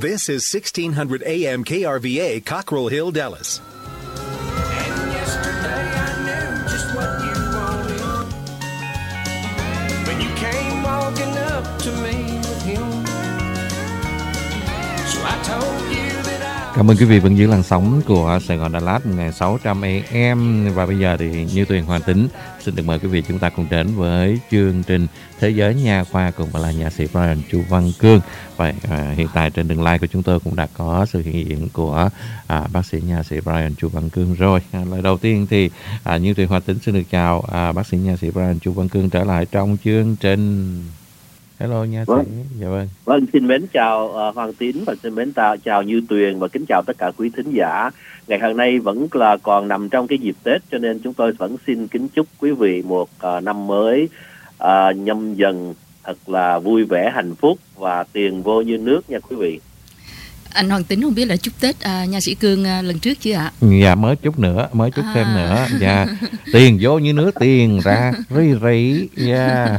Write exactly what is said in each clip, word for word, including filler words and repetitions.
This is sixteen hundred A M K R V A, Cockrell Hill, Dallas. And yesterday I knew just what you wanted when you came walking up to me with him. So I told you that I... Cảm ơn quý vị vẫn giữ làn sóng của Sài Gòn Đà Lạt một nghìn sáu trăm A M. Và bây giờ thì Như Tuyền, Hoàng Tính xin được mời quý vị chúng ta cùng đến với chương trình Thế giới nha khoa cùng với là nha sĩ Brian Chu Văn Cương. Và à, hiện tại trên đường live của chúng tôi cũng đã có sự hiện diện của à, bác sĩ nha sĩ Brian Chu Văn Cương rồi. À, lời đầu tiên thì à, Như Tuyền, Hoàng Tính xin được chào à, bác sĩ nha sĩ Brian Chu Văn Cương trở lại trong chương trình. Hello nha vâng. sĩ. Dạ vâng. Vâng, xin mến chào uh, Hoàng Tín và xin mến ta, chào Như Tuyền và kính chào tất cả quý thính giả. Ngày hôm nay vẫn là còn nằm trong cái dịp Tết cho nên chúng tôi vẫn xin kính chúc quý vị một uh, năm mới uh, nhâm dần thật là vui vẻ, hạnh phúc và tiền vô như nước nha quý vị. Anh Hoàng Tính không biết là chúc Tết à, nha sĩ Cương à, lần trước chưa ạ? Dạ mới chút nữa, mới chút à. thêm nữa. Dạ, tiền vô như nước, tiền ra rí rí. Dạ.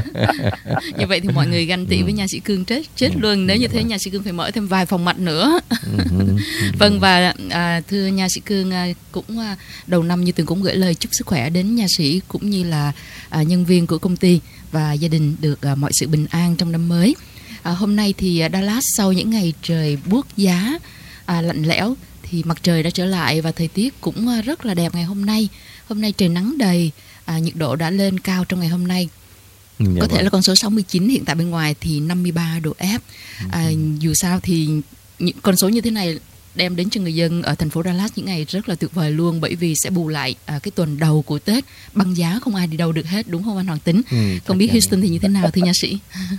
Như vậy thì mọi người ganh tị với nha sĩ Cương chết chết luôn. Nếu như thế nha sĩ Cương phải mở thêm vài phòng mạch nữa. Vâng, và à, thưa nha sĩ Cương, à, cũng à, đầu năm Như Tuyền cũng gửi lời chúc sức khỏe đến nha sĩ cũng như là à, nhân viên của công ty và gia đình được à, mọi sự bình an trong năm mới. À, hôm nay thì Dallas sau những ngày trời buốt giá, à, lạnh lẽo thì mặt trời đã trở lại và thời tiết cũng rất là đẹp ngày hôm nay. Hôm nay trời nắng đầy, à, nhiệt độ đã lên cao trong ngày hôm nay. Dạ có vâng. thể là con số sáu mươi chín, hiện tại bên ngoài thì năm mươi ba độ F. À, dù sao thì những con số như thế này đem đến cho người dân ở thành phố Dallas những ngày rất là tuyệt vời luôn, bởi vì sẽ bù lại à, cái tuần đầu của Tết băng giá không ai đi đâu được hết, đúng không anh Hoàng Tính? Ừ, không biết Houston thì như thế nào thưa nha sĩ?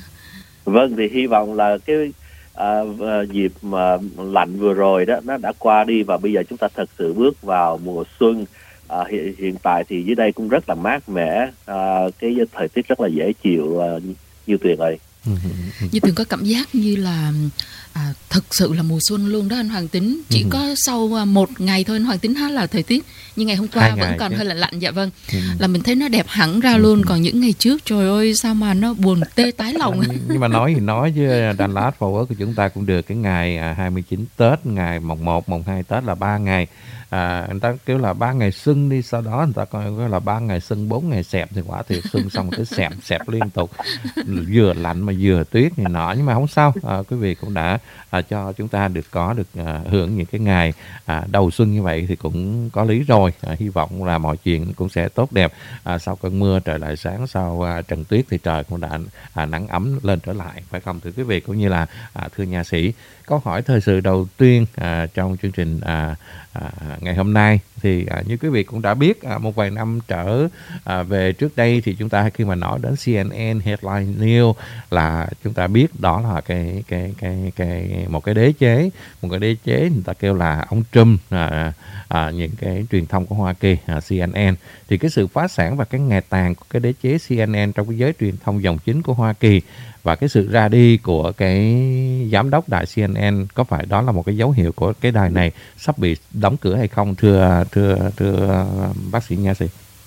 Vâng, thì hy vọng là cái à, dịp mà lạnh vừa rồi đó nó đã qua đi và bây giờ chúng ta thật sự bước vào mùa xuân. À, hiện, hiện tại thì dưới đây cũng rất là mát mẻ, à, cái thời tiết rất là dễ chịu, à, Như Tuyền ơi. Như Tuyền có cảm giác như là à, thực sự là mùa xuân luôn đó anh Hoàng Tính. Chỉ ừ. có sau một ngày thôi anh Hoàng Tính hát là thời tiết như ngày hôm qua Hai vẫn còn chứ. hơi là lạnh. Dạ vâng, ừ. là mình thấy nó đẹp hẳn ra luôn. ừ. Còn những ngày trước trời ơi sao mà nó buồn tê tái lòng. Nhưng mà nói thì nói chứ Dallas Fort Worth của chúng ta cũng được cái ngày hai mươi chín Tết, ngày mồng một, mồng hai Tết là ba ngày. À, người ta kêu là ba ngày xuân đi, sau đó người ta coi là ba ngày xuân, bốn ngày xẹp thì quả thiệt xuân xong cứ xẹp xẹp liên tục, vừa lạnh mà vừa tuyết này nọ, nhưng mà không sao. À, quý vị cũng đã à, cho chúng ta được có được à, hưởng những cái ngày à, đầu xuân như vậy thì cũng có lý rồi. À, hy vọng là mọi chuyện cũng sẽ tốt đẹp. À, sau cơn mưa trời lại sáng, sau à, trận tuyết thì trời cũng đã à, nắng ấm lên trở lại, phải không thưa quý vị cũng như là à, thưa nha sĩ? Câu hỏi thời sự đầu tiên à, trong chương trình à, à, ngày hôm nay thì à, như quý vị cũng đã biết, à, một vài năm trở à, về trước đây thì chúng ta khi mà nói đến xê en en Headline News là chúng ta biết đó là cái cái cái cái một cái đế chế, một cái đế chế người ta kêu là ông Trump, à, à, những cái truyền thông của Hoa Kỳ, à, xê en en. Thì cái sự phá sản và cái ngày tàn của cái đế chế xê en en trong cái giới truyền thông dòng chính của Hoa Kỳ và cái sự ra đi của cái giám đốc đài xê en en, có phải đó là một cái dấu hiệu của cái đài này sắp bị đóng cửa hay không thưa thưa thưa bác sĩ nha sĩ?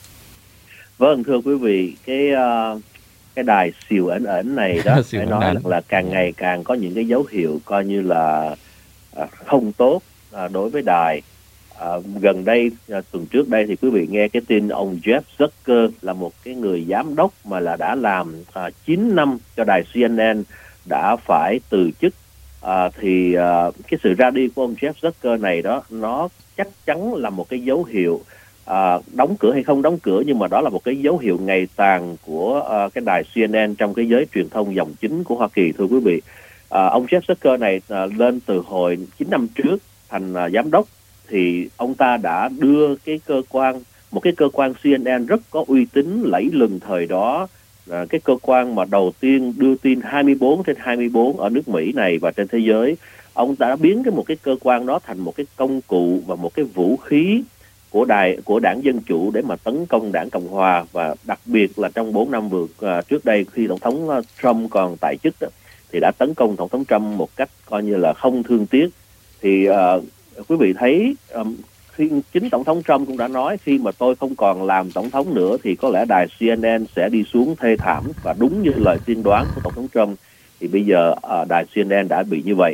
Vâng, thưa quý vị, cái uh, cái đài xìu ẩn ẩn này đó phải nói ẩn. là càng ngày càng có những cái dấu hiệu coi như là uh, không tốt uh, đối với đài. Uh, gần đây uh, tuần trước đây thì quý vị nghe cái tin ông Jeff Zucker là một cái người giám đốc mà là đã làm uh, chín năm cho đài xê en en đã phải từ chức. Uh, thì uh, cái sự ra đi của ông Jeff Zucker này đó nó chắc chắn là một cái dấu hiệu uh, đóng cửa hay không đóng cửa, nhưng mà đó là một cái dấu hiệu ngày tàn của uh, cái đài xê en en trong cái giới truyền thông dòng chính của Hoa Kỳ thưa quý vị. Uh, ông Jeff Zucker này uh, lên từ hồi chín năm trước thành uh, giám đốc thì ông ta đã đưa cái cơ quan, một cái cơ quan xê en en rất có uy tín lẫy lừng thời đó, à, cái cơ quan mà đầu tiên đưa tin hai mươi bốn trên hai mươi bốn ở nước Mỹ này và trên thế giới. Ông ta đã biến cái một cái cơ quan đó thành một cái công cụ và một cái vũ khí của đài của đảng Dân Chủ để mà tấn công đảng Cộng Hòa, và đặc biệt là trong bốn năm vừa à, trước đây khi tổng thống Trump còn tại chức đó, thì đã tấn công tổng thống Trump một cách coi như là không thương tiếc. Thì à, quý vị thấy um, khi chính tổng thống Trump cũng đã nói khi mà tôi không còn làm tổng thống nữa thì có lẽ đài xê en en sẽ đi xuống thê thảm, và đúng như lời tiên đoán của tổng thống Trump thì bây giờ uh, đài xê en en đã bị như vậy.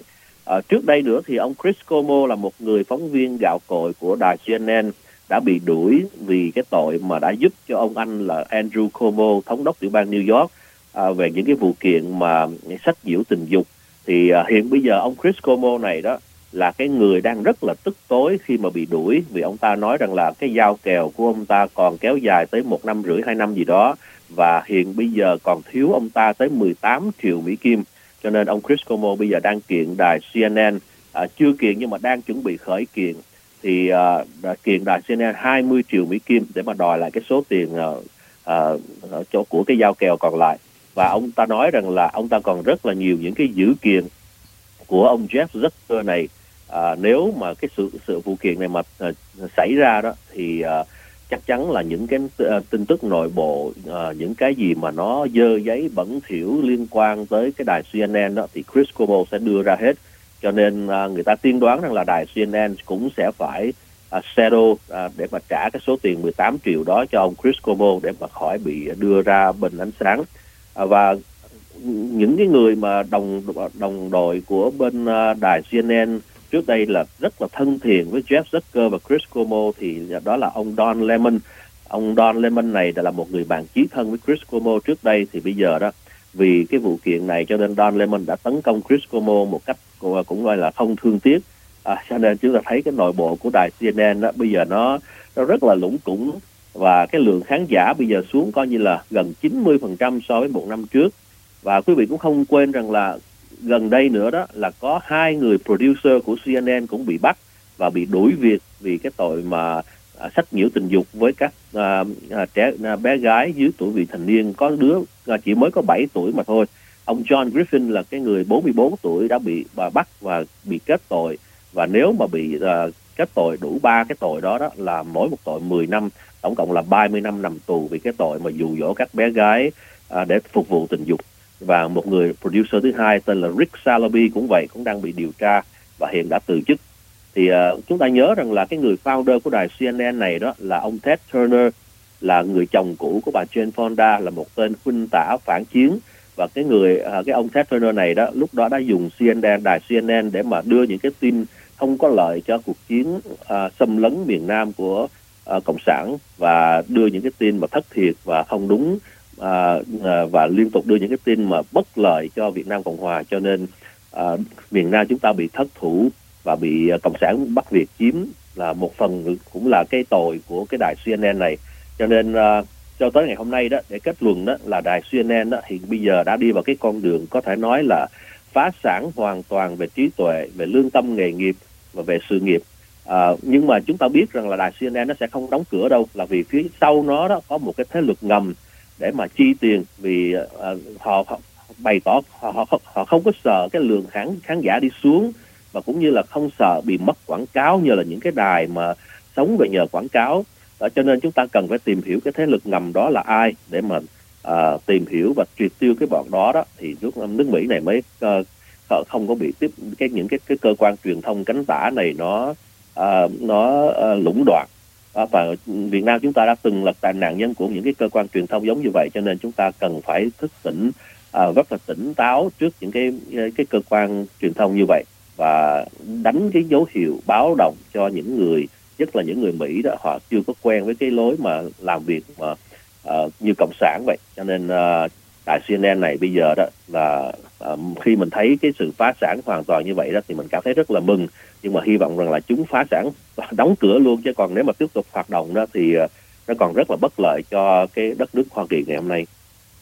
À, trước đây nữa thì ông Chris Cuomo là một người phóng viên gạo cội của đài xê en en đã bị đuổi vì cái tội mà đã giúp cho ông anh là Andrew Cuomo, thống đốc tiểu bang New York, à, về những cái vụ kiện mà sách nhiễu tình dục. Thì à, hiện bây giờ ông Chris Cuomo này đó là cái người đang rất là tức tối khi mà bị đuổi, vì ông ta nói rằng là cái giao kèo của ông ta còn kéo dài tới một năm rưỡi, hai năm gì đó, và hiện bây giờ còn thiếu ông ta tới mười tám triệu Mỹ Kim. Cho nên ông Chris Cuomo bây giờ đang kiện đài xê en en, à, chưa kiện nhưng mà đang chuẩn bị khởi kiện. Thì à, kiện đài xê en en hai mươi triệu Mỹ Kim để mà đòi lại cái số tiền à, à, chỗ của cái giao kèo còn lại. Và ông ta nói rằng là ông ta còn rất là nhiều những cái dữ kiện của ông Jeff Zucker này. À, nếu mà cái sự sự vụ kiện này mà uh, xảy ra đó thì uh, chắc chắn là những cái uh, tin tức nội bộ, uh, những cái gì mà nó dơ giấy bẩn thỉu liên quan tới cái đài xê en en đó thì Chris Cuomo sẽ đưa ra hết. Cho nên uh, người ta tiên đoán rằng là đài xê en en cũng sẽ phải uh, settle uh, để mà trả cái số tiền mười tám triệu đó cho ông Chris Cuomo để mà khỏi bị đưa ra bình ánh sáng. Uh, và những cái người mà đồng đồng đội của bên uh, đài xê en en trước đây là rất là thân thiện với Jeff Zucker và Chris Cuomo thì đó là ông Don Lemon. Ông Don Lemon này là một người bạn chí thân với Chris Cuomo trước đây, thì bây giờ đó vì cái vụ kiện này cho nên Don Lemon đã tấn công Chris Cuomo một cách cũng gọi là không thương tiếc. À, cho nên chúng ta thấy cái nội bộ của đài xê en en đó bây giờ nó nó rất là lủng củng, và cái lượng khán giả bây giờ xuống coi như là gần chín mươi phần trăm so với một năm trước. Và quý vị cũng không quên rằng là gần đây nữa đó là có hai người producer của xê en en cũng bị bắt và bị đuổi việc vì cái tội mà à, sách nhiễu tình dục với các à, à, trẻ à, bé gái dưới tuổi vị thành niên, có đứa à, chỉ mới có bảy tuổi mà thôi. Ông John Griffin là cái người bốn mươi bốn tuổi đã bị bà bắt và bị kết tội, và nếu mà bị à, kết tội đủ ba cái tội đó đó là mỗi một tội mười năm, tổng cộng là ba mươi năm nằm tù vì cái tội mà dụ dỗ các bé gái à, để phục vụ tình dục. Và một người producer thứ hai tên là Rick Salaby cũng vậy, cũng đang bị điều tra và hiện đã từ chức. Thì uh, chúng ta nhớ rằng là cái người founder của đài xê en en này đó là ông Ted Turner, là người chồng cũ của bà Jane Fonda, là một tên huynh tả phản chiến. Và cái người uh, cái ông Ted Turner này đó lúc đó đã dùng xê en en, đài xê en en để mà đưa những cái tin không có lợi cho cuộc chiến uh, xâm lấn miền Nam của uh, Cộng sản, và đưa những cái tin mà thất thiệt và không đúng. À, à, và liên tục đưa những cái tin mà bất lợi cho Việt Nam Cộng Hòa, cho nên à, miền Nam chúng ta bị thất thủ và bị à, Cộng sản Bắc Việt chiếm, là một phần cũng là cái tội của cái đài xê en en này. Cho nên à, cho tới ngày hôm nay đó, để kết luận đó là đài xê en en đó hiện bây giờ đã đi vào cái con đường có thể nói là phá sản hoàn toàn về trí tuệ, về lương tâm nghề nghiệp và về sự nghiệp. À, nhưng mà chúng ta biết rằng là đài xê en en nó sẽ không đóng cửa đâu, là vì phía sau nó đó có một cái thế lực ngầm để mà chi tiền, vì uh, họ, họ bày tỏ họ, họ họ không có sợ cái lượng khán khán giả đi xuống, và cũng như là không sợ bị mất quảng cáo như là những cái đài mà sống về nhờ quảng cáo. Đó, cho nên chúng ta cần phải tìm hiểu cái thế lực ngầm đó là ai để mà uh, tìm hiểu và triệt tiêu cái bọn đó đó, thì nước nước Mỹ này mới uh, không có bị tiếp cái những cái cái cơ quan truyền thông cánh tả này nó uh, nó uh, lũng đoạn. À, và Việt Nam chúng ta đã từng là tài nạn nhân của những cái cơ quan truyền thông giống như vậy, cho nên chúng ta cần phải thức tỉnh, à, rất là tỉnh táo trước những cái cái cơ quan truyền thông như vậy, và đánh cái dấu hiệu báo động cho những người, nhất là những người Mỹ đó, họ chưa có quen với cái lối mà làm việc mà uh, như cộng sản vậy. Cho nên uh, đài xê en en này bây giờ đó là uh, khi mình thấy cái sự phá sản hoàn toàn như vậy đó thì mình cảm thấy rất là mừng, nhưng mà hy vọng rằng là chúng phá sản đóng cửa luôn, chứ còn nếu mà tiếp tục hoạt động đó thì uh, nó còn rất là bất lợi cho cái đất nước Hoa Kỳ ngày hôm nay.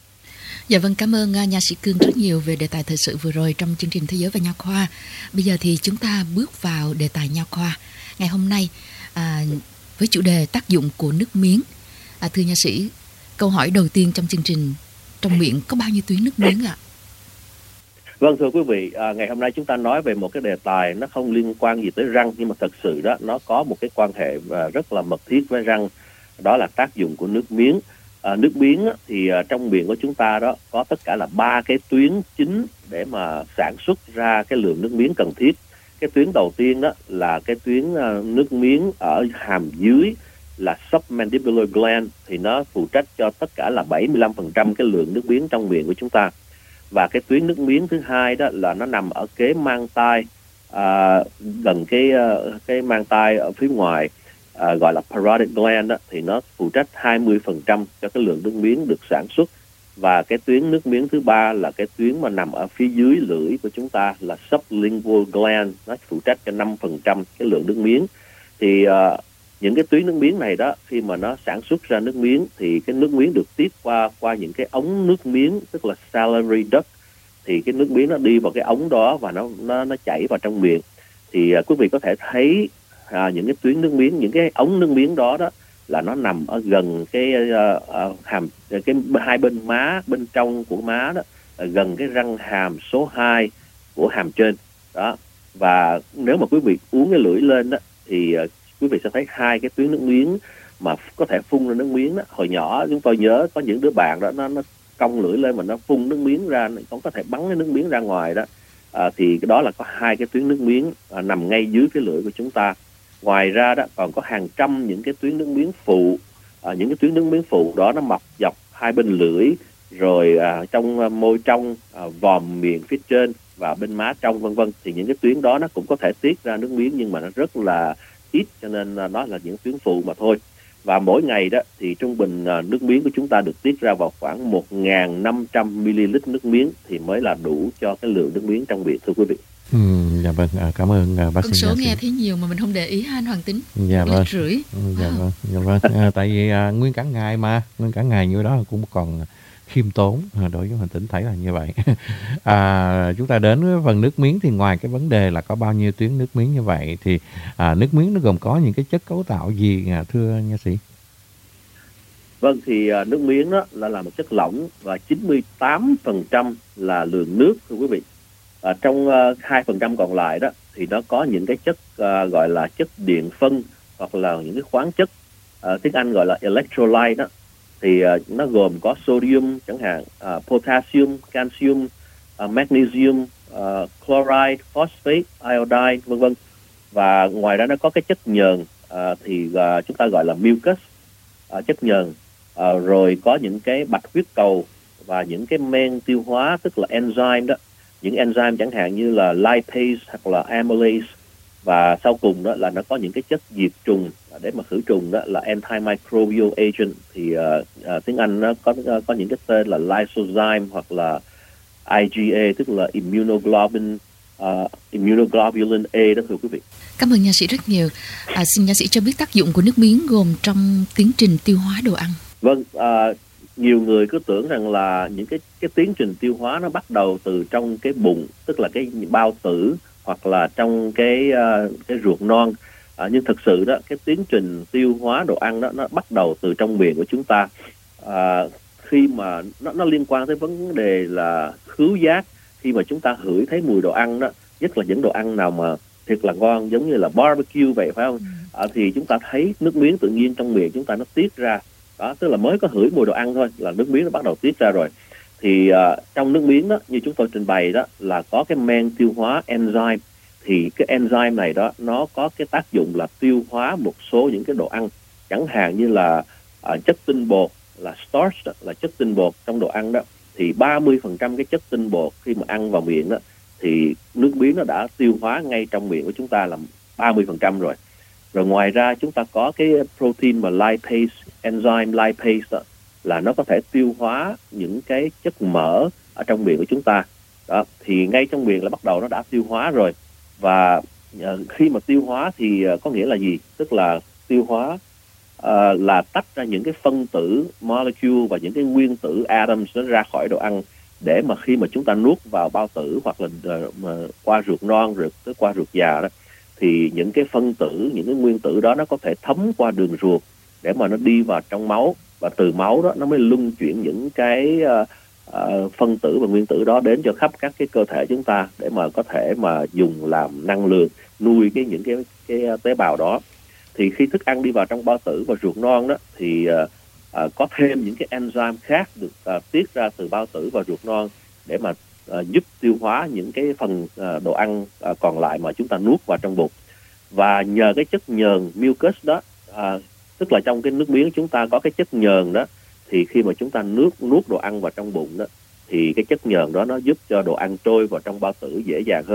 Dạ vâng, cảm ơn nha sĩ Cương rất nhiều về đề tài thời sự vừa rồi trong chương trình Thế giới và Nha khoa. Bây giờ thì chúng ta bước vào đề tài nha khoa ngày hôm nay, à, với chủ đề tác dụng của nước miếng. À, thưa nha sĩ, câu hỏi đầu tiên trong chương trình, trong miệng có bao nhiêu tuyến nước miếng ạ? Vâng, thưa quý vị, à, ngày hôm nay chúng ta nói về một cái đề tài nó không liên quan gì tới răng, nhưng mà thật sự đó nó có một cái quan hệ rất là mật thiết với răng, đó là tác dụng của nước miếng. À, nước miếng á, thì à, trong miệng của chúng ta đó có tất cả là ba cái tuyến chính để mà sản xuất ra cái lượng nước miếng cần thiết. Cái tuyến đầu tiên đó là cái tuyến à, nước miếng ở hàm dưới là submandibular gland, thì nó phụ trách cho tất cả là bảy mươi lăm phần trăm cái lượng nước miếng trong miệng của chúng ta. Và cái tuyến nước miếng thứ hai đó là nó nằm ở kế mang tai, à, gần cái cái mang tai ở phía ngoài, à, gọi là parotid gland đó, thì nó phụ trách hai mươi phần trăm cho cái lượng nước miếng được sản xuất. Và cái tuyến nước miếng thứ ba là cái tuyến mà nằm ở phía dưới lưỡi của chúng ta là sublingual gland, nó phụ trách cho năm phần trăm cái lượng nước miếng. Thì uh, những cái tuyến nước miếng này đó, khi mà nó sản xuất ra nước miếng thì cái nước miếng được tiết qua qua những cái ống nước miếng, tức là salivary duct. Thì cái nước miếng nó đi vào cái ống đó và nó nó nó chảy vào trong miệng. Thì uh, quý vị có thể thấy uh, những cái tuyến nước miếng, những cái ống nước miếng đó đó là nó nằm ở gần cái uh, uh, hàm cái hai bên má, bên trong của má đó, uh, gần cái răng hàm số hai của hàm trên đó. Và nếu mà quý vị uống cái lưỡi lên đó thì uh, quý vị sẽ thấy hai cái tuyến nước miếng mà có thể phun ra nước miếng đó. Hồi nhỏ chúng tôi nhớ có những đứa bạn đó nó nó cong lưỡi lên mà nó phun nước miếng ra, cũng có thể bắn cái nước miếng ra ngoài đó. À, thì cái đó là có hai cái tuyến nước miếng à, nằm ngay dưới cái lưỡi của chúng ta. Ngoài ra đó còn có hàng trăm những cái tuyến nước miếng phụ, à, những cái tuyến nước miếng phụ đó nó mọc dọc hai bên lưỡi, rồi à, trong à, môi trong, à, vòm miệng phía trên và bên má trong, vân vân. Thì những cái tuyến đó nó cũng có thể tiết ra nước miếng nhưng mà nó rất là ít, cho nên à, nó là những tuyến phụ mà thôi. Và mỗi ngày đó thì trung bình à, nước miếng của chúng ta được tiết ra vào khoảng một nghìn năm trăm mi-li-lít nước miếng thì mới là đủ cho cái lượng nước miếng trong miệng, thưa quý vị. Ừ, dạ vâng, à, cảm ơn à, bác sĩ. Con số nghe thấy nhiều mà mình không để ý ha anh Hoàng Tính. Dạ vâng. Rưỡi. Dạ Wow. vâng, dạ vâng. À, tại vì à, nguyên cả ngày mà, nguyên cả ngày như đó cũng còn khiêm tốn, à, đối với Hoàng Tính thấy là như vậy. À, chúng ta đến với phần nước miếng thì ngoài cái vấn đề là có bao nhiêu tuyến nước miếng như vậy thì à, nước miếng nó gồm có những cái chất cấu tạo gì à, thưa nha sĩ? Vâng, thì uh, nước miếng đó là, là một chất lỏng và chín mươi tám phần trăm là lượng nước, thưa quý vị. À, trong uh, hai phần trăm còn lại đó thì nó có những cái chất uh, gọi là chất điện phân hoặc là những cái khoáng chất, uh, tiếng Anh gọi là electrolyte đó. Thì uh, nó gồm có sodium chẳng hạn, uh, potassium, calcium, uh, magnesium, uh, chloride, phosphate, iodine, vân vân. Và ngoài ra nó có cái chất nhờn, uh, thì uh, chúng ta gọi là mucus, uh, chất nhờn. Uh, rồi có những cái bạch huyết cầu và những cái men tiêu hóa, tức là enzyme đó. Những enzyme chẳng hạn như là lipase hoặc là amylase. Và sau cùng đó là nó có những cái chất diệt trùng để mà khử trùng, đó là antimicrobial agent. Thì uh, uh, tiếng Anh nó có uh, có những cái tên là lysozyme hoặc là i giê a, tức là immunoglobulin uh, immunoglobulin A đó, thưa quý vị. Cảm ơn nha sĩ rất nhiều. À, xin nha sĩ cho biết tác dụng của nước miếng gồm trong tiến trình tiêu hóa đồ ăn. Vâng, uh, nhiều người cứ tưởng rằng là những cái cái tiến trình tiêu hóa nó bắt đầu từ trong cái bụng, tức là cái bao tử hoặc là trong cái uh, cái ruột non. À, nhưng thực sự đó, cái tiến trình tiêu hóa đồ ăn đó nó bắt đầu từ trong miệng của chúng ta. À, khi mà nó nó liên quan tới vấn đề là khứu giác, khi mà chúng ta ngửi thấy mùi đồ ăn đó, nhất là những đồ ăn nào mà thiệt là ngon giống như là barbecue vậy, phải không? À, thì chúng ta thấy nước miếng tự nhiên trong miệng chúng ta nó tiết ra. Đó, tức là mới có ngửi mùi đồ ăn thôi là nước miếng nó bắt đầu tiết ra rồi. Thì uh, trong nước miếng đó, như chúng tôi trình bày đó, là có cái men tiêu hóa enzyme. Thì cái enzyme này đó nó có cái tác dụng là tiêu hóa một số những cái đồ ăn, chẳng hạn như là uh, chất tinh bột, là starch đó, là chất tinh bột trong đồ ăn đó. Thì ba mươi phần trăm cái chất tinh bột khi mà ăn vào miệng đó thì nước miếng nó đã tiêu hóa ngay trong miệng của chúng ta là ba mươi phần trăm rồi. Rồi ngoài ra chúng ta có cái protein mà lipase, enzyme lipase đó, là nó có thể tiêu hóa những cái chất mỡ ở trong miệng của chúng ta. Đó, thì ngay trong miệng là bắt đầu nó đã tiêu hóa rồi. Và uh, khi mà tiêu hóa thì uh, có nghĩa là gì? Tức là tiêu hóa uh, là tách ra những cái phân tử molecule và những cái nguyên tử atoms nó ra khỏi đồ ăn, để mà khi mà chúng ta nuốt vào bao tử hoặc là uh, qua ruột non rồi tới qua ruột già đó, thì những cái phân tử, những cái nguyên tử đó nó có thể thấm qua đường ruột để mà nó đi vào trong máu, và từ máu đó nó mới luân chuyển những cái uh, uh, phân tử và nguyên tử đó đến cho khắp các cái cơ thể chúng ta để mà có thể mà dùng làm năng lượng nuôi cái những cái cái tế bào đó. Thì khi thức ăn đi vào trong bao tử và ruột non đó thì uh, uh, có thêm những cái enzyme khác được uh, tiết ra từ bao tử và ruột non để mà uh, giúp tiêu hóa những cái phần uh, đồ ăn uh, còn lại mà chúng ta nuốt vào trong bụng. Và nhờ cái chất nhờn mucus đó, uh, tức là trong cái nước miếng chúng ta có cái chất nhờn đó, thì khi mà chúng ta nuốt nuốt đồ ăn vào trong bụng đó thì cái chất nhờn đó nó giúp cho đồ ăn trôi vào trong bao tử dễ dàng hơn.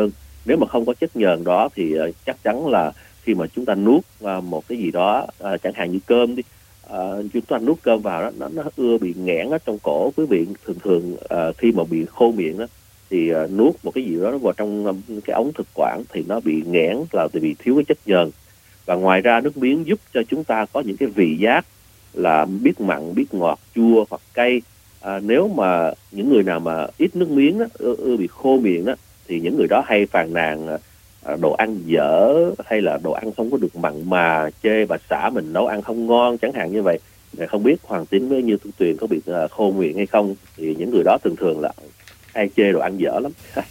nếu mà không có chất nhờn đó thì uh, chắc chắn là khi mà chúng ta nuốt uh, một cái gì đó, uh, chẳng hạn như cơm đi, uh, chúng ta nuốt cơm vào đó, nó, nó ưa bị nghẽn ở trong cổ. Quý vị thường thường uh, khi mà bị khô miệng đó thì uh, nuốt một cái gì đó vào trong um, cái ống thực quản thì nó bị nghẽn là vì thiếu cái chất nhờn. Và ngoài ra nước miếng giúp cho chúng ta có những cái vị giác là biết mặn, biết ngọt, chua hoặc cay. À, nếu mà những người nào mà ít nước miếng đó, ưa, ưa bị khô miệng đó, thì những người đó hay phàn nàn à, đồ ăn dở, hay là đồ ăn không có được mặn mà, chê bà xã mình nấu ăn không ngon chẳng hạn như vậy. Không biết Hoàng Tín với Như Tuyền có bị à, khô miệng hay không, thì những người đó thường thường là hay chê đồ ăn dở lắm.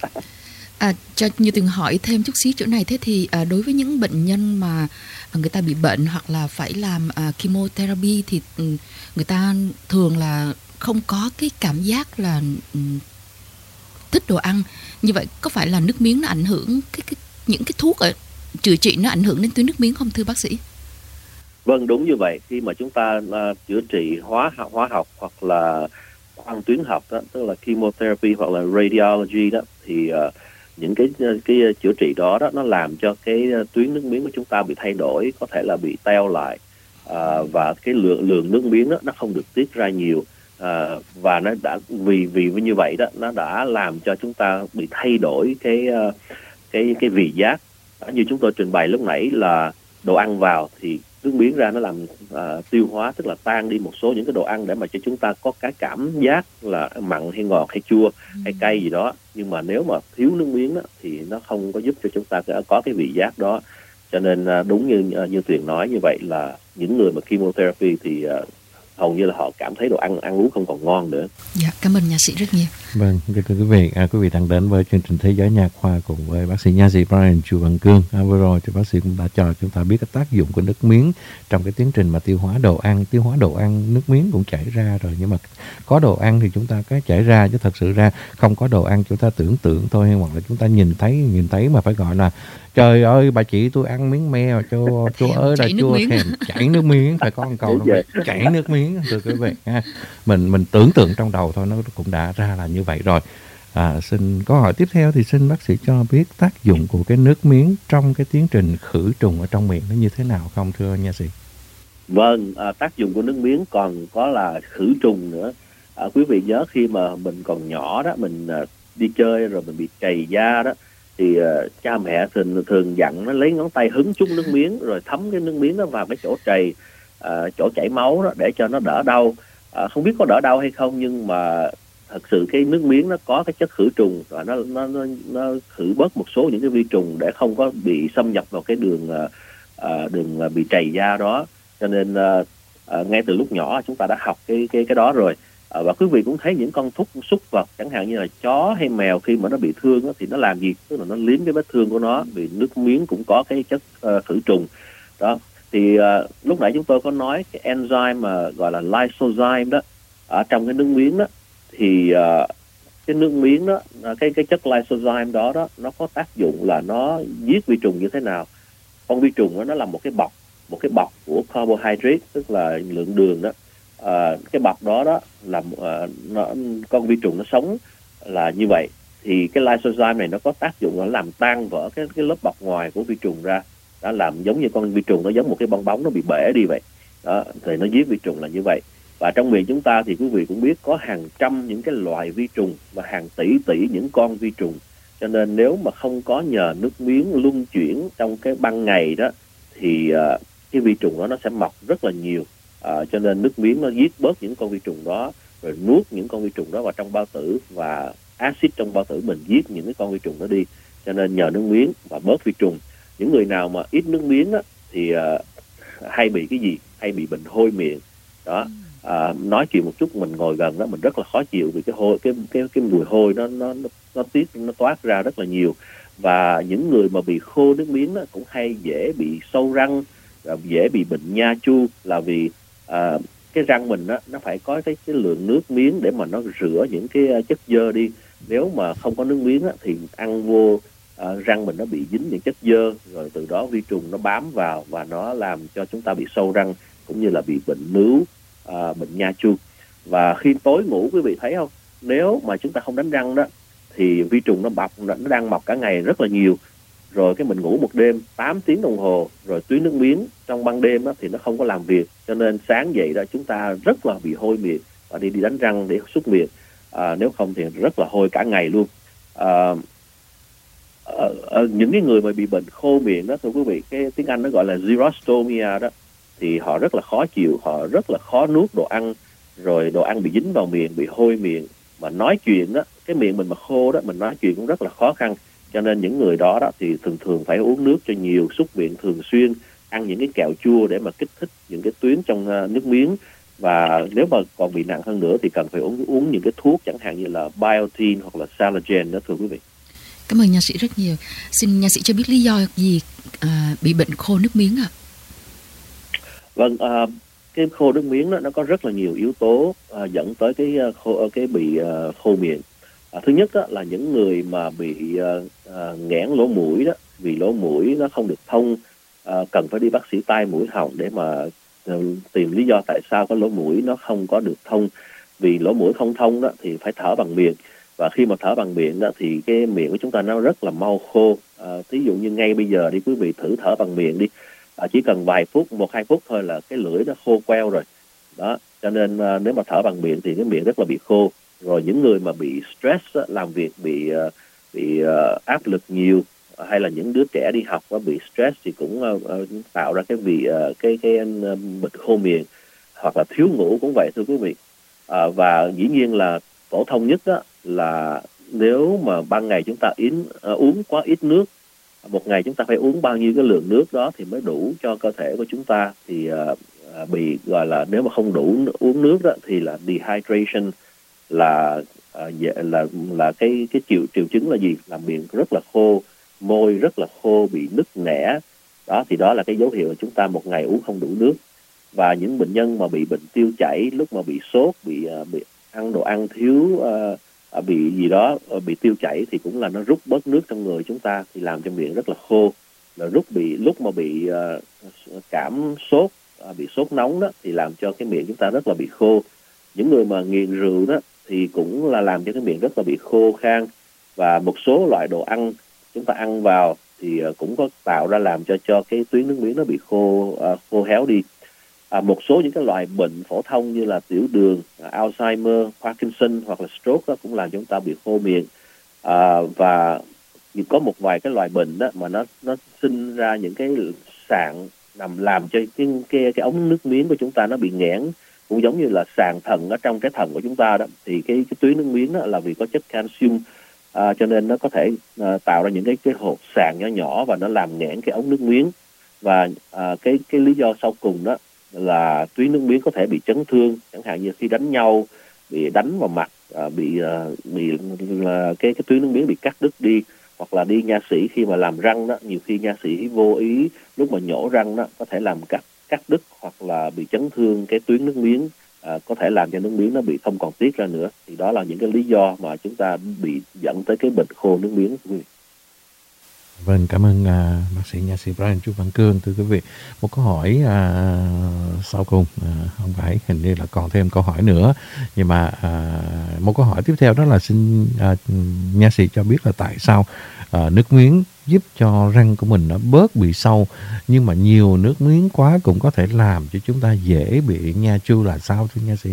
À, cho Như Tuyền hỏi thêm chút xíu chỗ này, thế thì à, đối với những bệnh nhân mà người ta bị bệnh hoặc là phải làm à, chemotherapy thì um, người ta thường là không có cái cảm giác là um, thích đồ ăn. Như vậy có phải là nước miếng nó ảnh hưởng cái, cái những cái thuốc ở chữa trị nó ảnh hưởng đến tuyến nước miếng không thưa bác sĩ? Vâng, đúng như vậy. Khi mà chúng ta uh, chữa trị hóa học, hóa học hoặc là khoan tuyến học đó, tức là chemotherapy hoặc là radiology đó, thì uh, những cái cái chữa trị đó đó nó làm cho cái tuyến nước miếng của chúng ta bị thay đổi, có thể là bị teo lại, à, và cái lượng lượng nước miếng đó nó không được tiết ra nhiều, à, và nó đã vì vì như vậy đó nó đã làm cho chúng ta bị thay đổi cái cái cái vị giác. Như chúng tôi trình bày lúc nãy là đồ ăn vào thì nước miếng ra nó làm uh, tiêu hóa, tức là tan đi một số những cái đồ ăn để mà cho chúng ta có cái cảm giác là mặn hay ngọt hay chua hay cay gì đó. Nhưng mà nếu mà thiếu nước miếng đó, thì nó không có giúp cho chúng ta có cái vị giác đó. Cho nên uh, đúng như uh, như Tuyền nói như vậy, là những người mà chemotherapy thì uh, hầu như là họ cảm thấy đồ ăn ăn uống không còn ngon nữa. Dạ, cảm ơn nha sĩ rất nhiều. Vâng, thưa quý vị, à, quý vị đang đến với chương trình Thế giới nha khoa cùng với bác sĩ nha sĩ Brian Chu Văn Cương. À, vừa rồi thì bác sĩ cũng đã cho chúng ta biết cái tác dụng của nước miếng trong cái tiến trình mà tiêu hóa đồ ăn. Tiêu hóa đồ ăn, nước miếng cũng chảy ra rồi, nhưng mà có đồ ăn thì chúng ta cái chảy ra, chứ thật sự ra không có đồ ăn chúng ta tưởng tượng thôi, hay hoặc là chúng ta nhìn thấy nhìn thấy mà phải gọi là trời ơi bà chị tôi ăn miếng me chua chua ơi là chua thèm chảy nước miếng, phải có một câu nó chảy nước miếng thưa quý vị ha. Mình mình tưởng tượng trong đầu thôi nó cũng đã ra là như vậy rồi. À, xin câu hỏi tiếp theo thì xin bác sĩ cho biết tác dụng của cái nước miếng trong cái tiến trình khử trùng ở trong miệng nó như thế nào không thưa nha sĩ? Vâng, à, tác dụng của nước miếng còn có là khử trùng nữa. À, quý vị nhớ khi mà mình còn nhỏ đó, mình à, đi chơi rồi mình bị trầy da đó, thì uh, cha mẹ thường thường dặn nó lấy ngón tay hứng chút nước miếng rồi thấm cái nước miếng đó vào cái chỗ trầy, uh, chỗ chảy máu đó để cho nó đỡ đau. Uh, không biết có đỡ đau hay không, nhưng mà thật sự cái nước miếng nó có cái chất khử trùng và nó nó nó, nó khử bớt một số những cái vi trùng để không có bị xâm nhập vào cái đường uh, uh, đường uh, bị trầy da đó. Cho nên uh, uh, ngay từ lúc nhỏ chúng ta đã học cái cái cái đó rồi. À, và quý vị cũng thấy những con thúc súc vật chẳng hạn như là chó hay mèo, khi mà nó bị thương đó, thì nó làm gì, tức là nó liếm cái vết thương của nó, vì nước miếng cũng có cái chất uh, khử trùng đó. Thì uh, lúc nãy chúng tôi có nói cái enzyme mà gọi là lysozyme đó ở trong cái nước miếng đó, thì uh, cái nước miếng đó, cái cái chất lysozyme đó đó nó có tác dụng là nó giết vi trùng như thế nào. Con vi trùng đó nó là một cái bọc một cái bọc của carbohydrate, tức là lượng đường đó. À, cái bọc đó đó là uh, nó, con vi trùng nó sống là như vậy, thì cái lysozyme này nó có tác dụng là làm tan vỡ cái cái lớp bọc ngoài của vi trùng ra, đã làm giống như con vi trùng nó giống một cái bong bóng nó bị bể đi vậy đó, thì nó giết vi trùng là như vậy. Và trong miệng chúng ta thì quý vị cũng biết có hàng trăm những cái loại vi trùng và hàng tỷ tỷ những con vi trùng, cho nên nếu mà không có nhờ nước miếng luân chuyển trong cái ban ngày đó thì uh, cái vi trùng đó nó sẽ mọc rất là nhiều. À, cho nên nước miếng nó giết bớt những con vi trùng đó, rồi nuốt những con vi trùng đó vào trong bao tử, và axit trong bao tử mình giết những cái con vi trùng đó đi. Cho nên nhờ nước miếng và bớt vi trùng. Những người nào mà ít nước miếng đó, thì uh, hay bị cái gì? Hay bị bệnh hôi miệng đó. À, nói chuyện một chút mình ngồi gần đó mình rất là khó chịu vì cái hôi cái cái cái mùi hôi nó nó nó, nó tiết nó toát ra rất là nhiều. Và những người mà bị khô nước miếng đó cũng hay dễ bị sâu răng, dễ bị bệnh nha chu, là vì À, cái răng mình đó, nó phải có cái, cái lượng nước miếng để mà nó rửa những cái chất dơ đi. Nếu mà không có nước miếng đó, thì ăn vô à, răng mình nó bị dính những chất dơ, rồi từ đó vi trùng nó bám vào và nó làm cho chúng ta bị sâu răng, cũng như là bị bệnh nướu, à, bệnh nha chu. Và khi tối ngủ quý vị thấy không, nếu mà chúng ta không đánh răng đó thì vi trùng nó mọc, nó đang mọc cả ngày rất là nhiều. Rồi cái mình ngủ một đêm tám tiếng đồng hồ, rồi tuyến nước miếng trong ban đêm đó, thì nó không có làm việc, cho nên sáng dậy đó chúng ta rất là bị hôi miệng và đi đi đánh răng để súc miệng. À, nếu không thì rất là hôi cả ngày luôn. À, ở, ở những cái người mà bị bệnh khô miệng đó, thưa quý vị, cái tiếng Anh nó gọi là xerostomia đó, thì họ rất là khó chịu, họ rất là khó nuốt đồ ăn, rồi đồ ăn bị dính vào miệng, bị hôi miệng, mà nói chuyện đó, cái miệng mình mà khô đó, mình nói chuyện cũng rất là khó khăn. Cho nên những người đó đó thì thường thường phải uống nước cho nhiều, súc miệng thường xuyên, ăn những cái kẹo chua để mà kích thích những cái tuyến trong uh, nước miếng. Và nếu mà còn bị nặng hơn nữa thì cần phải uống uống những cái thuốc chẳng hạn như là biotin hoặc là Salogen đó, thưa quý vị. Cảm ơn nha sĩ rất nhiều. Xin nha sĩ cho biết lý do gì à, bị bệnh khô nước miếng ạ? À? Vâng, uh, cái khô nước miếng đó, nó có rất là nhiều yếu tố uh, dẫn tới cái uh, khô, cái bị uh, khô miệng. À, thứ nhất đó, là những người mà bị uh, uh, nghẽn lỗ mũi đó, vì lỗ mũi nó không được thông, uh, cần phải đi bác sĩ tai mũi họng để mà uh, tìm lý do tại sao cái lỗ mũi nó không có được thông. Vì lỗ mũi không thông đó thì phải thở bằng miệng, và khi mà thở bằng miệng đó thì cái miệng của chúng ta nó rất là mau khô. À, ví dụ như ngay bây giờ đi quý vị thử thở bằng miệng đi, à, chỉ cần vài phút, một hai phút thôi là cái lưỡi nó khô queo rồi đó. Cho nên uh, nếu mà thở bằng miệng thì cái miệng rất là bị khô. Rồi những người mà bị stress đó, làm việc bị uh, bị uh, áp lực nhiều, uh, hay là những đứa trẻ đi học đó, bị stress thì cũng uh, uh, tạo ra cái vị uh, cái cái uh, bệnh khô miệng. Hoặc là thiếu ngủ cũng vậy, thưa quý vị. À, và dĩ nhiên là phổ thông nhất đó là nếu mà ban ngày chúng ta yến, uh, uống quá ít nước, một ngày chúng ta phải uống bao nhiêu cái lượng nước đó thì mới đủ cho cơ thể của chúng ta. Thì uh, uh, bị gọi là nếu mà không đủ uống nước đó thì là dehydration, là uh, là là cái cái triệu triệu chứng là gì? Là miệng rất là khô, môi rất là khô, bị nứt nẻ đó. Thì đó là cái dấu hiệu là chúng ta một ngày uống không đủ nước. Và những bệnh nhân mà bị bệnh tiêu chảy, lúc mà bị sốt, bị uh, bị ăn đồ ăn thiếu, uh, bị gì đó, uh, bị tiêu chảy thì cũng là nó rút bớt nước trong người chúng ta, thì làm cho miệng rất là khô. Rồi lúc bị lúc mà bị uh, cảm sốt, uh, bị sốt nóng đó thì làm cho cái miệng chúng ta rất là bị khô. Những người mà nghiện rượu đó thì cũng là làm cho cái miệng rất là bị khô khan. Và một số loại đồ ăn chúng ta ăn vào thì uh, cũng có tạo ra làm cho cho cái tuyến nước miếng nó bị khô uh, khô héo đi. À, một số những cái loại bệnh phổ thông như là tiểu đường, Alzheimer, Parkinson hoặc là stroke đó cũng làm cho chúng ta bị khô miệng. À, và có một vài cái loại bệnh đó mà nó nó sinh ra những cái sạn nằm làm cho cái cái cái ống nước miếng của chúng ta nó bị nghẽn, cũng giống như là sàn thận ở trong cái thận của chúng ta đó. Thì cái cái tuyến nước miếng đó là vì có chất calcium, à, cho nên nó có thể à, tạo ra những cái cái hột sàn nhỏ nhỏ và nó làm nghẽn cái ống nước miếng. Và à, cái cái lý do sau cùng đó là tuyến nước miếng có thể bị chấn thương, chẳng hạn như khi đánh nhau, bị đánh vào mặt, à, bị à, bị là cái cái tuyến nước miếng bị cắt đứt đi. Hoặc là đi nha sĩ khi mà làm răng đó, nhiều khi nha sĩ vô ý lúc mà nhổ răng đó có thể làm cắt cắt đứt hoặc là bị chấn thương cái tuyến nước miếng, à, có thể làm cho nước miếng nó bị không còn tiết ra nữa. Thì đó là những cái lý do mà chúng ta bị dẫn tới cái bệnh khô nước miếng. Vâng, cảm ơn à, bác sĩ nha sĩ Brian Chu Văn Cương. Thưa quý vị, một câu hỏi à, sau cùng, à, không phải, hình như là còn thêm câu hỏi nữa, nhưng mà à, một câu hỏi tiếp theo đó là xin à, nha sĩ cho biết là tại sao à, nước miếng giúp cho răng của mình nó bớt bị sâu, nhưng mà nhiều nước miếng quá cũng có thể làm cho chúng ta dễ bị nha chu là sao, thưa nha sĩ?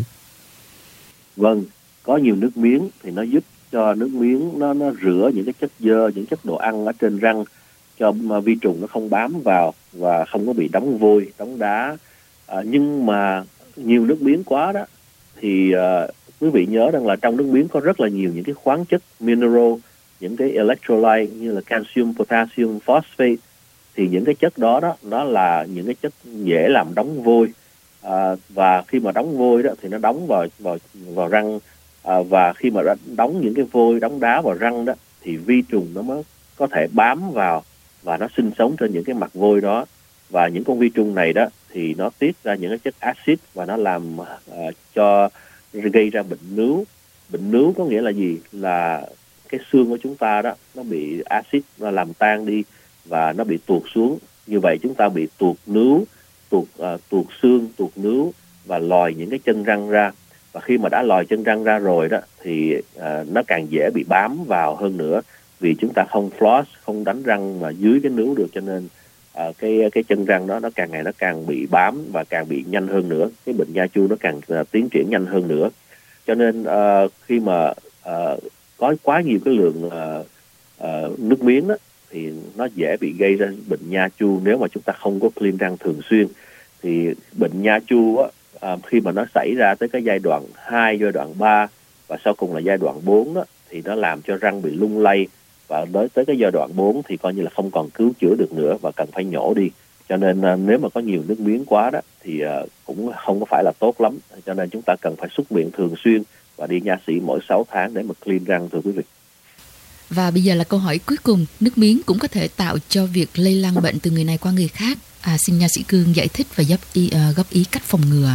Vâng, có nhiều nước miếng thì nó giúp cho nước miếng nó nó rửa những cái chất dơ, những chất đồ ăn ở trên răng, cho vi trùng nó không bám vào và không có bị đóng vôi, đóng đá. À, nhưng mà nhiều nước miếng quá đó thì à, quý vị nhớ rằng là trong nước miếng có rất là nhiều những cái khoáng chất mineral, những cái electrolyte như là calcium, potassium, phosphate. Thì những cái chất đó đó nó là những cái chất dễ làm đóng vôi. À, và khi mà đóng vôi đó thì nó đóng vào vào vào răng. À, và khi mà đóng những cái vôi, đóng đá vào răng đó thì vi trùng nó mới có thể bám vào và nó sinh sống trên những cái mặt vôi đó. Và những con vi trùng này đó thì nó tiết ra những cái chất axit và nó làm uh, cho gây ra bệnh nướu. Bệnh nướu có nghĩa là gì? Là cái xương của chúng ta đó nó bị axit nó làm tan đi và nó bị tuột xuống. Như vậy chúng ta bị tuột nướu, tuột uh, tuột xương, tuột nướu và lòi những cái chân răng ra. và khi mà đã lòi chân răng ra rồi đó thì uh, nó càng dễ bị bám vào hơn nữa, vì chúng ta không floss, không đánh răng mà dưới cái nướu được, cho nên uh, cái cái chân răng đó nó càng ngày nó càng bị bám và càng bị nhanh hơn nữa, cái bệnh nha chu nó càng uh, tiến triển nhanh hơn nữa. Cho nên uh, khi mà uh, có quá nhiều cái lượng uh, uh, nước miếng đó, thì nó dễ bị gây ra bệnh nha chu nếu mà chúng ta không có clean răng thường xuyên. Thì bệnh nha chu á, à, khi mà nó xảy ra tới cái giai đoạn hai, giai đoạn ba và sau cùng là giai đoạn bốn đó, thì nó làm cho răng bị lung lay, và tới tới cái giai đoạn bốn thì coi như là không còn cứu chữa được nữa và cần phải nhổ đi. Cho nên à, nếu mà có nhiều nước miếng quá đó thì à, cũng không có phải là tốt lắm, cho nên chúng ta cần phải súc miệng thường xuyên và đi nha sĩ mỗi sáu tháng để mà clean răng, thưa quý vị. Và bây giờ là câu hỏi cuối cùng, nước miếng cũng có thể tạo cho việc lây lan bệnh từ người này qua người khác. À, xin nha sĩ Cương giải thích và góp ý, uh, góp ý cách phòng ngừa.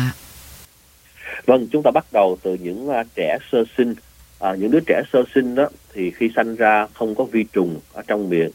Vâng, chúng ta bắt đầu từ những uh, trẻ sơ sinh. À, những đứa trẻ sơ sinh đó thì khi sanh ra không có vi trùng ở trong miệng,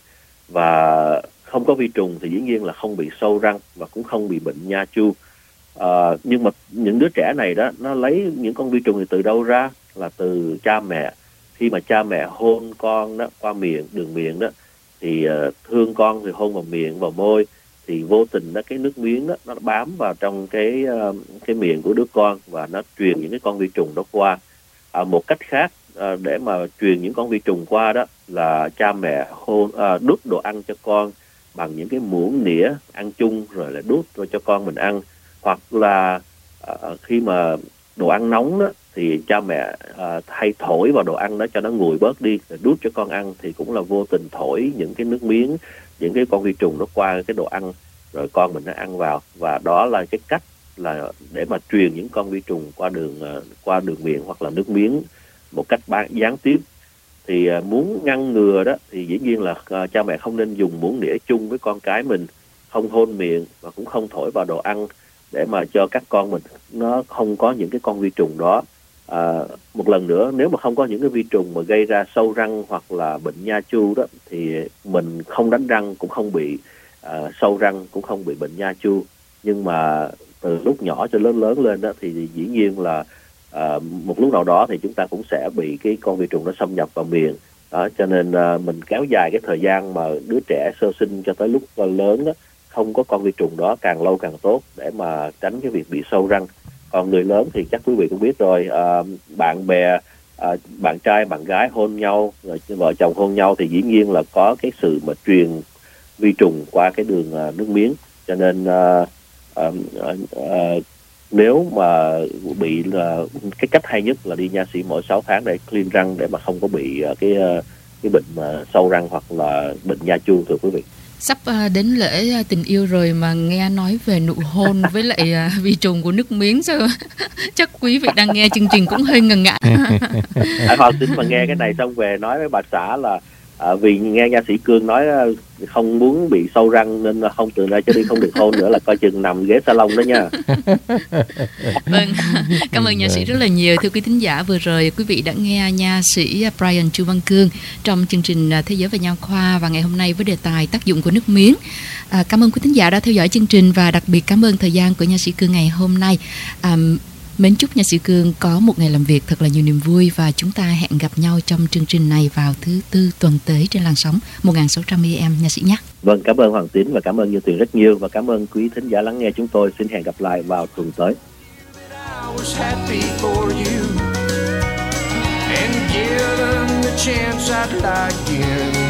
và không có vi trùng thì dĩ nhiên là không bị sâu răng và cũng không bị bệnh nha chu. À, nhưng mà những đứa trẻ này đó, nó lấy những con vi trùng này từ đâu ra? Là từ cha mẹ. Khi mà cha mẹ hôn con đó qua miệng, đường miệng đó, thì uh, thương con thì hôn vào miệng, vào môi, thì vô tình đó cái nước miếng đó nó bám vào trong cái uh, cái miệng của đứa con và nó truyền những cái con vi trùng đó qua. À, một cách khác uh, để mà truyền những con vi trùng qua đó là cha mẹ hôn uh, đút đồ ăn cho con bằng những cái muỗng nĩa ăn chung, rồi lại đút rồi cho con mình ăn. Hoặc là uh, khi mà đồ ăn nóng đó thì cha mẹ uh, hay thổi vào đồ ăn đó cho nó nguội bớt đi, rồi đút cho con ăn, thì cũng là vô tình thổi những cái nước miếng, những cái con vi trùng nó qua cái đồ ăn, rồi con mình nó ăn vào. Và đó là cái cách là để mà truyền những con vi trùng qua đường uh, qua đường miệng hoặc là nước miếng một cách gián tiếp. Thì uh, muốn ngăn ngừa đó thì dĩ nhiên là uh, cha mẹ không nên dùng muỗng đĩa chung với con cái mình, không hôn miệng và cũng không thổi vào đồ ăn, để mà cho các con mình nó không có những cái con vi trùng đó. À, một lần nữa, nếu mà không có những cái vi trùng mà gây ra sâu răng hoặc là bệnh nha chu đó, thì mình không đánh răng cũng không bị uh, sâu răng, cũng không bị bệnh nha chu. Nhưng mà từ lúc nhỏ cho lớn lớn lên đó thì dĩ nhiên là uh, một lúc nào đó thì chúng ta cũng sẽ bị cái con vi trùng nó xâm nhập vào miệng đó. Cho nên uh, mình kéo dài cái thời gian mà đứa trẻ sơ sinh cho tới lúc lớn đó không có con vi trùng đó càng lâu càng tốt, để mà tránh cái việc bị sâu răng. Còn người lớn thì chắc quý vị cũng biết rồi, à, bạn bè, à, bạn trai bạn gái hôn nhau, rồi vợ chồng hôn nhau thì dĩ nhiên là có cái sự mà truyền vi trùng qua cái đường à, nước miếng. Cho nên à, à, à, nếu mà bị là cái cách hay nhất là đi nha sĩ mỗi sáu tháng để clean răng, để mà không có bị à, cái cái bệnh mà sâu răng hoặc là bệnh nha chu, thưa quý vị. Sắp đến lễ tình yêu rồi mà nghe nói về nụ hôn với lại vi trùng của nước miếng, sao chắc quý vị đang nghe chương trình cũng hơi ngần ngại. Tại Hoàng Tính mà nghe cái này xong về nói với bà xã là à, vì nghe nha sĩ Cương nói không muốn bị sâu răng nên không, từ nay cho đi không được hôn nữa, là coi chừng nằm ghế salon đó nha. Vâng, cảm ơn nha sĩ rất là nhiều. Thưa quý thính giả, vừa rồi quý vị đã nghe nha sĩ Brian Chu Văn Cương trong chương trình Thế giới và nha khoa, và ngày hôm nay với đề tài tác dụng của nước miếng. À, cảm ơn quý thính giả đã theo dõi chương trình, và đặc biệt cảm ơn thời gian của nha sĩ Cương ngày hôm nay. À, mến chúc nha sĩ Cương có một ngày làm việc thật là nhiều niềm vui, và chúng ta hẹn gặp nhau trong chương trình này vào thứ tư tuần tới trên làn sóng một nghìn sáu trăm A M nha sĩ nhé. Vâng, cảm ơn Hoàng Tín và cảm ơn Như Tuyền rất nhiều, và cảm ơn quý thính giả lắng nghe chúng tôi. Xin hẹn gặp lại vào tuần tới. And give them the chance I'd like in